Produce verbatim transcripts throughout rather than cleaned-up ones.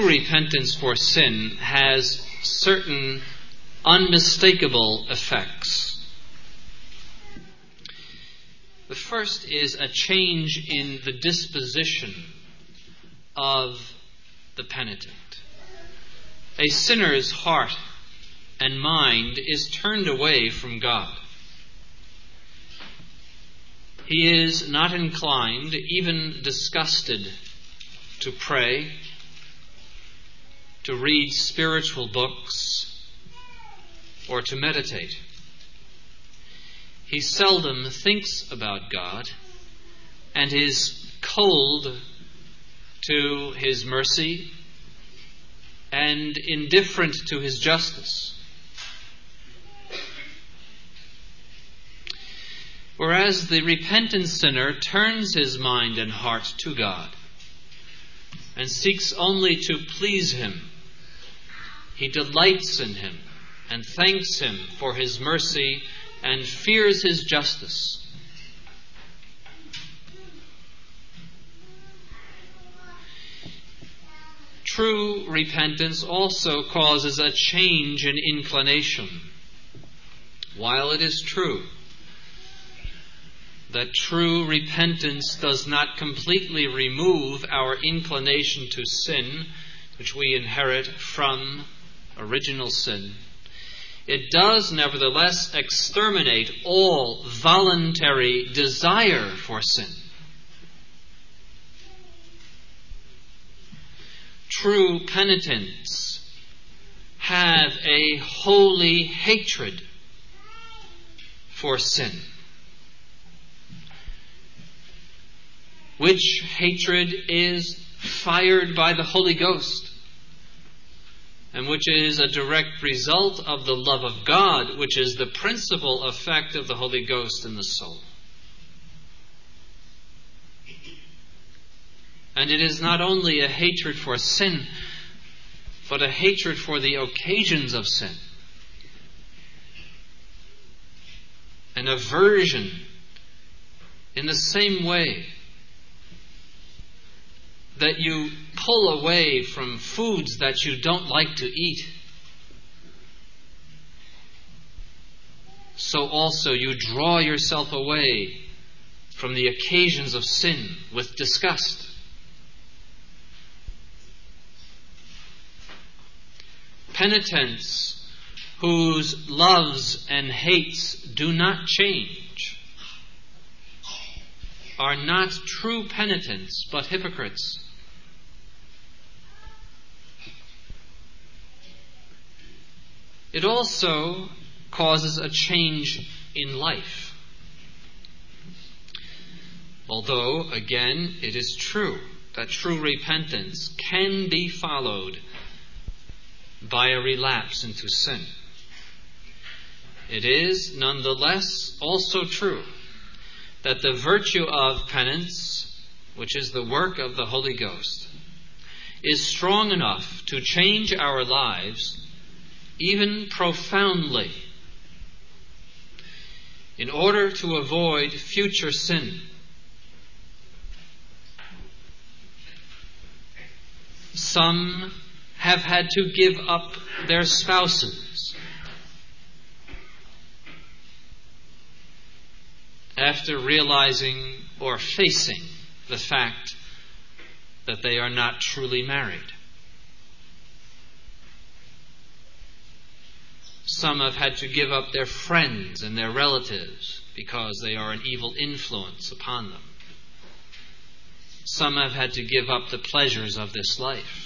Repentance for sin has certain unmistakable effects. The first is a change in the disposition of the penitent. A sinner's heart and mind is turned away from God. He is not inclined, even disgusted, to pray, to read spiritual books, or to meditate. He seldom thinks about God and is cold to His mercy and indifferent to His justice. Whereas the repentant sinner turns his mind and heart to God and seeks only to please Him. He delights in Him and thanks Him for His mercy and fears His justice. True repentance also causes a change in inclination. While it is true that true repentance does not completely remove our inclination to sin, which we inherit from original sin, it does nevertheless exterminate all voluntary desire for sin. True penitents have a holy hatred for sin, which hatred is fired by the Holy Ghost, and which is a direct result of the love of God, which is the principal effect of the Holy Ghost in the soul. And it is not only a hatred for sin, but a hatred for the occasions of sin. An aversion in the same way that you pull away from foods that you don't like to eat, so also you draw yourself away from the occasions of sin with disgust. Penitents whose loves and hates do not change are not true penitents, but hypocrites. It also causes a change in life. Although, again, it is true that true repentance can be followed by a relapse into sin. It is nonetheless also true that the virtue of penance, which is the work of the Holy Ghost, is strong enough to change our lives even profoundly in order to avoid future sin. Some have had to give up their spouses after realizing or facing the fact that they are not truly married. Some have had to give up their friends and their relatives because they are an evil influence upon them. Some have had to give up the pleasures of this life.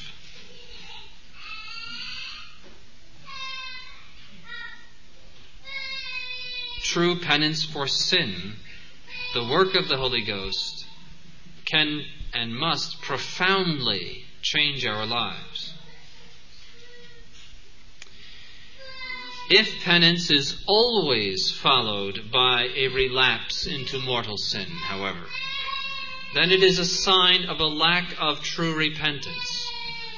True penance for sin, the work of the Holy Ghost, can and must profoundly change our lives. If penance is always followed by a relapse into mortal sin, however, then it is a sign of a lack of true repentance.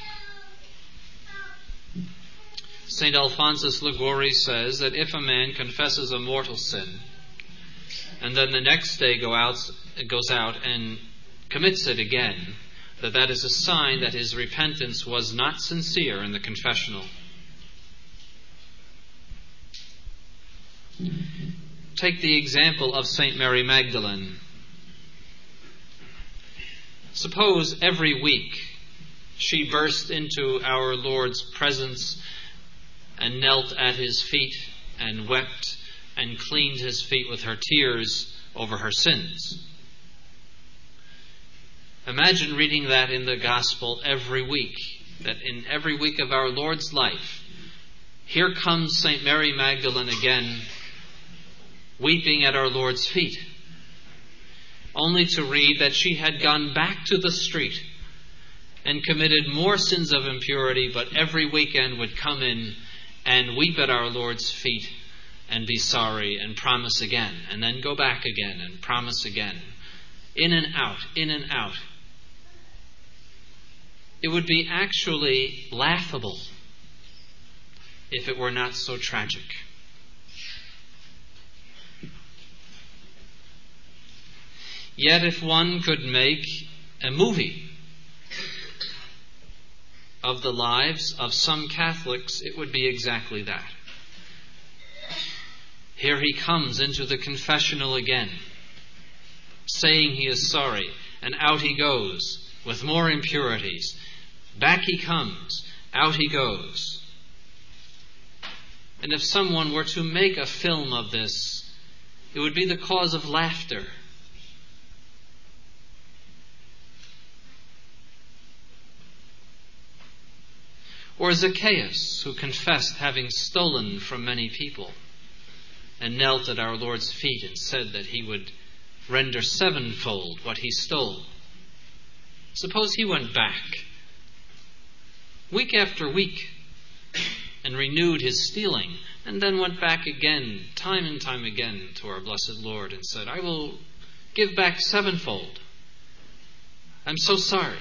Saint Alphonsus Liguori says that if a man confesses a mortal sin and then the next day go out, goes out and commits it again, that that is a sign that his repentance was not sincere in the confessional. Take the example of Saint Mary Magdalene. Suppose every week she burst into our Lord's presence and knelt at his feet and wept and cleaned his feet with her tears over her sins. Imagine reading that in the gospel every week, that in every week of our Lord's life, here comes Saint Mary Magdalene again, weeping at our Lord's feet, only to read that she had gone back to the street and committed more sins of impurity, but every weekend would come in and weep at our Lord's feet and be sorry and promise again, and then go back again and promise again. In and out, in and out. It would be actually laughable if it were not so tragic. Yet if one could make a movie of the lives of some Catholics, it would be exactly that. Here he comes into the confessional again, saying he is sorry, and out he goes with more impurities. Back he comes, out he goes. And if someone were to make a film of this, it would be the cause of laughter. Or Zacchaeus, who confessed having stolen from many people and knelt at our Lord's feet and said that he would render sevenfold what he stole. Suppose he went back week after week and renewed his stealing, and then went back again, time and time again, to our blessed Lord and said, I will give back sevenfold. I'm so sorry.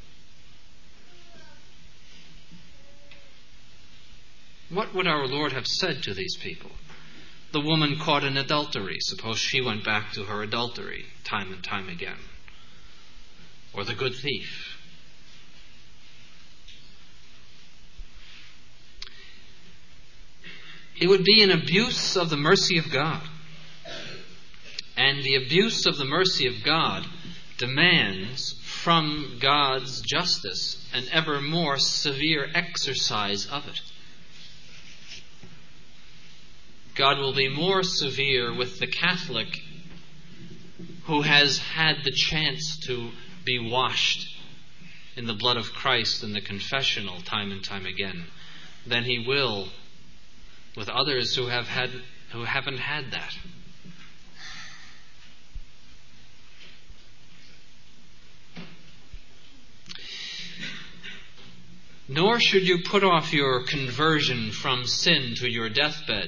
What would our Lord have said to these people? The woman caught in adultery, suppose she went back to her adultery time and time again. Or the good thief. It would be an abuse of the mercy of God. And the abuse of the mercy of God demands from God's justice an ever more severe exercise of it. God will be more severe with the Catholic who has had the chance to be washed in the blood of Christ in the confessional time and time again than he will with others who have had who haven't had that. Nor should you put off your conversion from sin to your deathbed.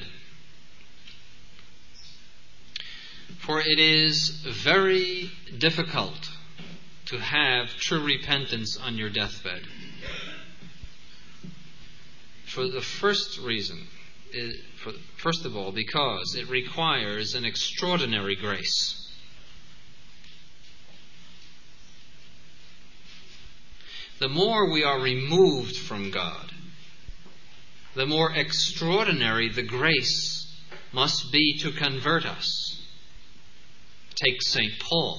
For it is very difficult to have true repentance on your deathbed. For the first reason, it, for, first of all, because it requires an extraordinary grace. The more we are removed from God, the more extraordinary the grace must be to convert us. Take Saint Paul,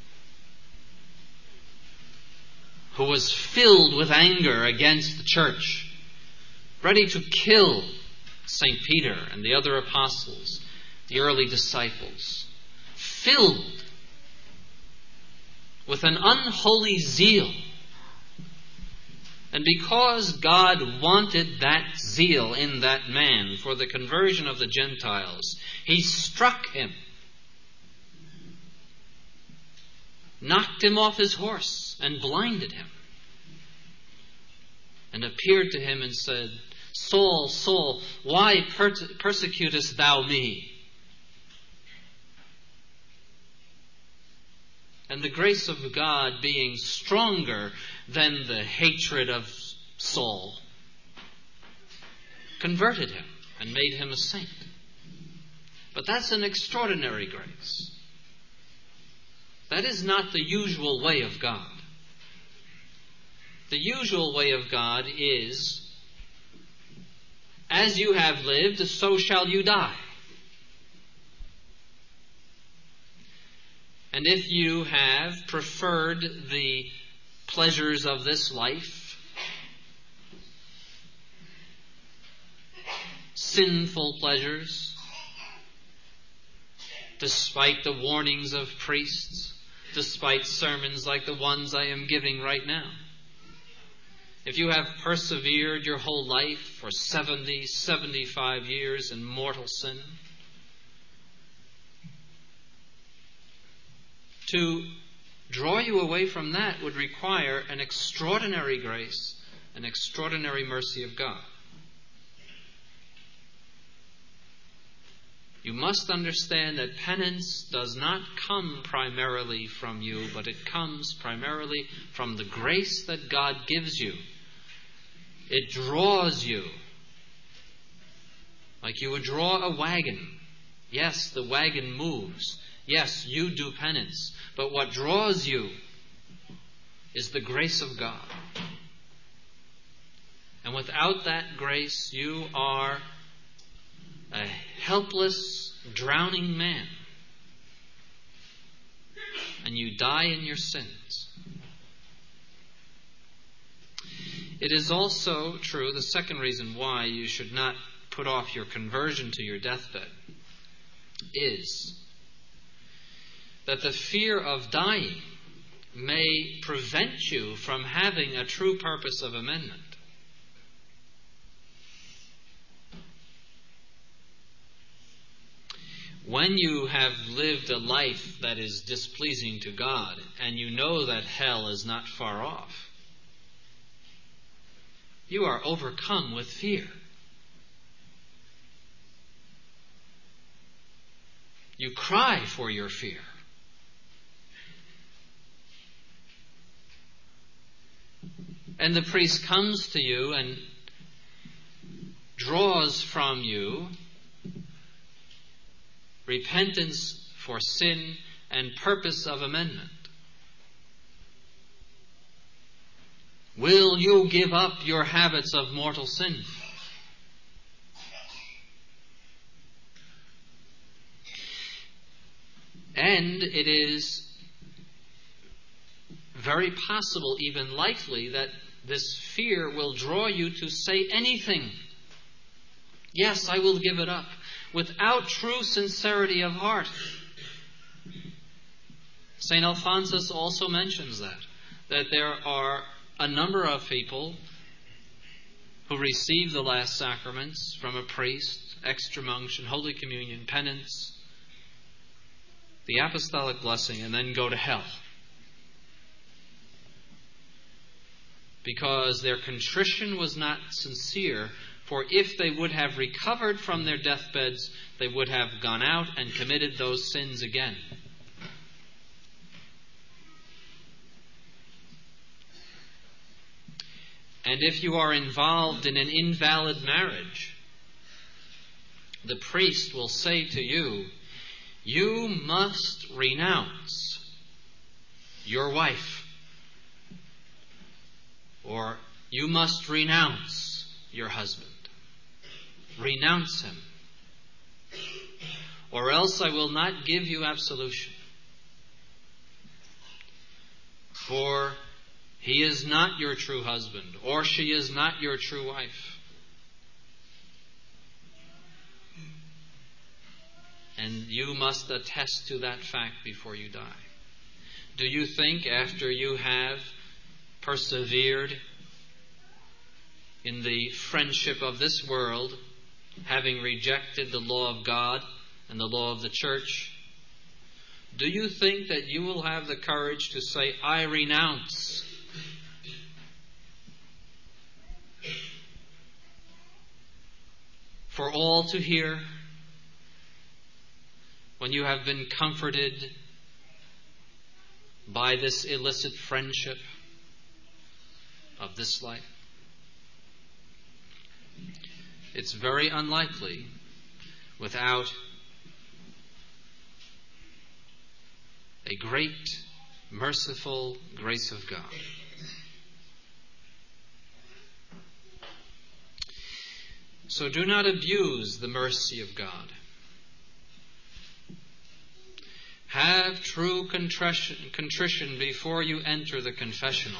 who was filled with anger against the church, ready to kill Saint Peter and the other apostles, the early disciples, filled with an unholy zeal. And because God wanted that zeal in that man for the conversion of the Gentiles, he struck him, knocked him off his horse, and blinded him, and appeared to him and said, Saul, Saul, why per- persecutest thou me? And the grace of God, being stronger than the hatred of Saul, converted him and made him a saint. But that's an extraordinary grace. That is not the usual way of God. The usual way of God is, as you have lived, so shall you die. And if you have preferred the pleasures of this life, sinful pleasures, despite the warnings of priests, despite sermons like the ones I am giving right now, if you have persevered your whole life for seventy, seventy-five years in mortal sin, to draw you away from that would require an extraordinary grace, an extraordinary mercy of God. You must understand that penance does not come primarily from you, but it comes primarily from the grace that God gives you. It draws you like you would draw a wagon. Yes, the wagon moves. Yes, you do penance. But what draws you is the grace of God. And without that grace, you are a helpless, drowning man. And you die in your sins. It is also true, the second reason why you should not put off your conversion to your deathbed is that the fear of dying may prevent you from having a true purpose of amendment. When you have lived a life that is displeasing to God, and you know that hell is not far off, you are overcome with fear. You cry for your fear. And the priest comes to you and draws from you repentance for sin and purpose of amendment. Will you give up your habits of mortal sin? And it is very possible, even likely, that this fear will draw you to say anything. Yes, I will give it up, without true sincerity of heart. Saint Alphonsus also mentions that, that there are a number of people who receive the last sacraments from a priest, extreme unction, Holy Communion, penance, the apostolic blessing, and then go to hell. Because their contrition was not sincere, for if they would have recovered from their deathbeds, they would have gone out and committed those sins again. And if you are involved in an invalid marriage, the priest will say to you, you must renounce your wife. Or you must renounce your husband. Renounce him. Or else I will not give you absolution. For he is not your true husband, or she is not your true wife. And you must attest to that fact before you die. Do you think after you have persevered in the friendship of this world, having rejected the law of God and the law of the church, do you think that you will have the courage to say, I renounce? For all to hear, when you have been comforted by this illicit friendship of this life? It's very unlikely without a great, merciful grace of God. So do not abuse the mercy of God. Have true contrition, contrition before you enter the confessional.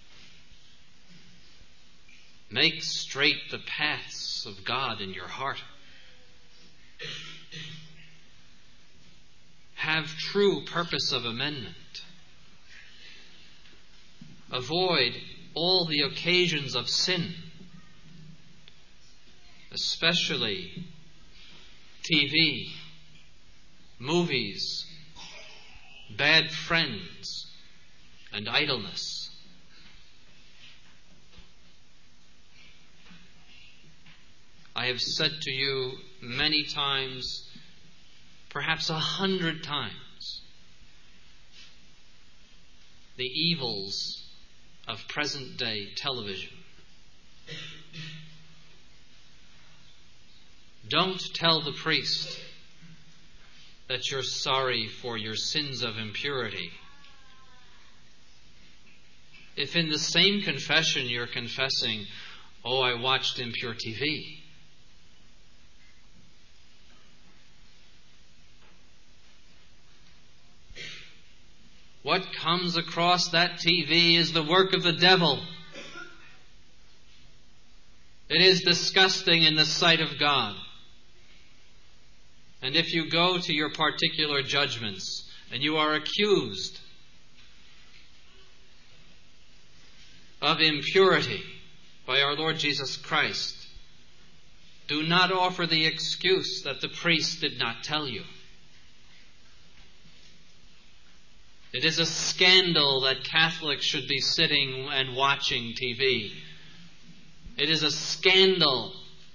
Make straight the paths of God in your heart. Have true purpose of amendment. Avoid all the occasions of sin, especially T V, movies, bad friends, and idleness. I have said to you many times, perhaps a hundred times, the evils of present-day television. Don't tell the priest that you're sorry for your sins of impurity if in the same confession you're confessing, oh, I watched impure T V. What comes across that T V is the work of the devil. It is disgusting in the sight of God. And if you go to your particular judgments and you are accused of impurity by our Lord Jesus Christ, do not offer the excuse that the priest did not tell you. It is a scandal that Catholics should be sitting and watching T V. It is a scandal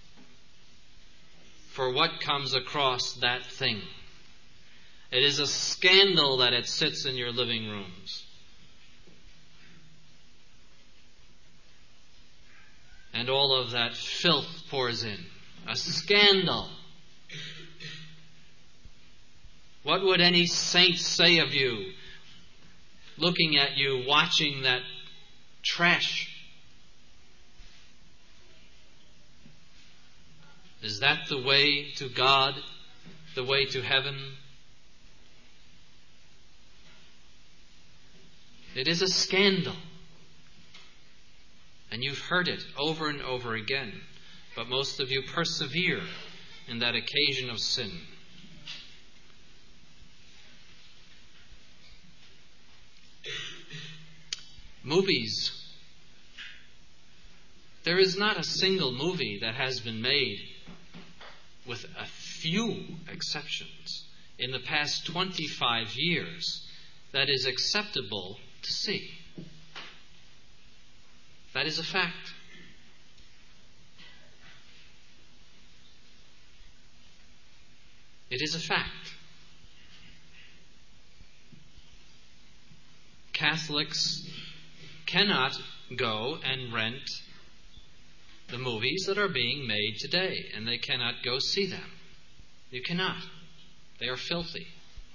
for what comes across that thing. It is a scandal that it sits in your living rooms. And all of that filth pours in. A scandal. What would any saint say of you, looking at you, watching that trash? Is that the way to God, the way to heaven? It is a scandal. And you've heard it over and over again. But most of you persevere in that occasion of sin. Movies. There is not a single movie that has been made, with a few exceptions, in the past twenty-five years that is acceptable to see. That is a fact. It is a fact. Catholics cannot go and rent the movies that are being made today, and they cannot go see them. You cannot. They are filthy.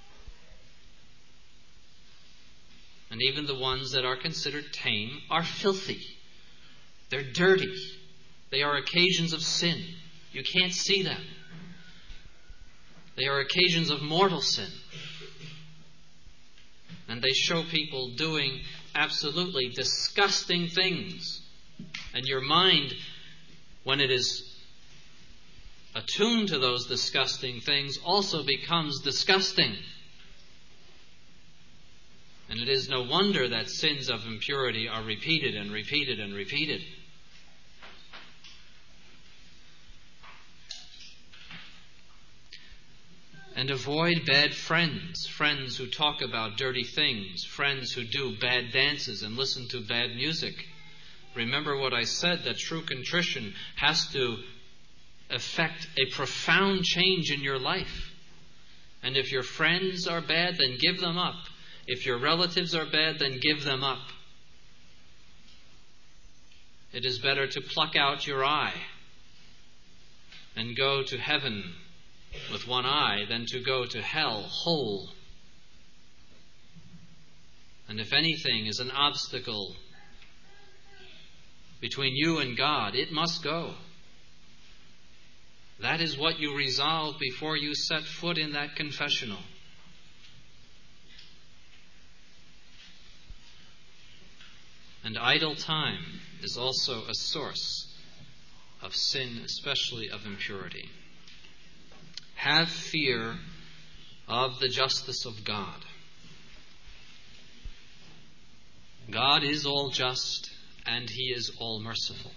And even the ones that are considered tame are filthy. They're dirty. They are occasions of sin. You can't see them. They are occasions of mortal sin. And they show people doing absolutely disgusting things. And your mind, when it is attuned to those disgusting things, also becomes disgusting. And it is no wonder that sins of impurity are repeated and repeated and repeated. And avoid bad friends, friends who talk about dirty things, friends who do bad dances and listen to bad music. Remember what I said, that true contrition has to effect a profound change in your life. And if your friends are bad, then give them up. If your relatives are bad, then give them up. It is better to pluck out your eye and go to heaven with one eye than to go to hell whole. And if anything is an obstacle between you and God, it must go. That is what you resolve before you set foot in that confessional. And idle time is also a source of sin, especially of impurity. Have fear of the justice of God. God is all just, and He is all merciful.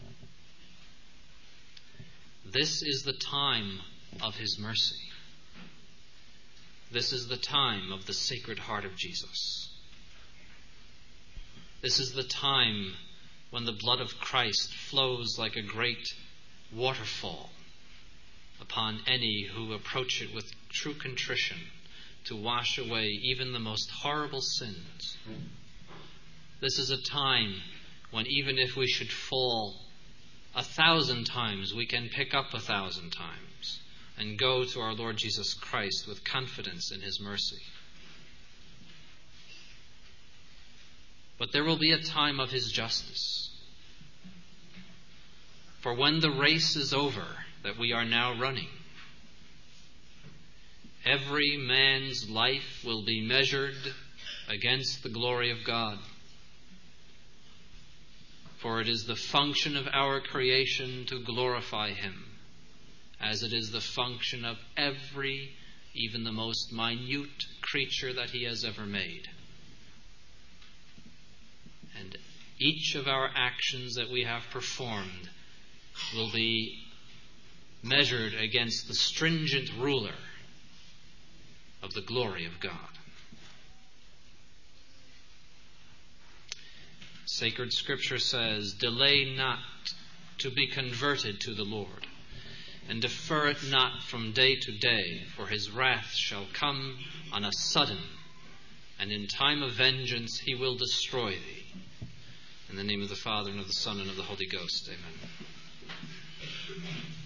This is the time of His mercy. This is the time of the Sacred Heart of Jesus. This is the time when the blood of Christ flows like a great waterfall upon any who approach it with true contrition to wash away even the most horrible sins. This is a time when even if we should fall a thousand times, we can pick up a thousand times and go to our Lord Jesus Christ with confidence in His mercy. But there will be a time of His justice. For when the race is over that we are now running, every man's life will be measured against the glory of God. For it is the function of our creation to glorify Him, as it is the function of every, even the most minute creature that He has ever made. And each of our actions that we have performed will be measured against the stringent ruler of the glory of God. Sacred Scripture says, "Delay not to be converted to the Lord, and defer it not from day to day, for His wrath shall come on a sudden, and in time of vengeance He will destroy thee." In the name of the Father, and of the Son, and of the Holy Ghost. Amen.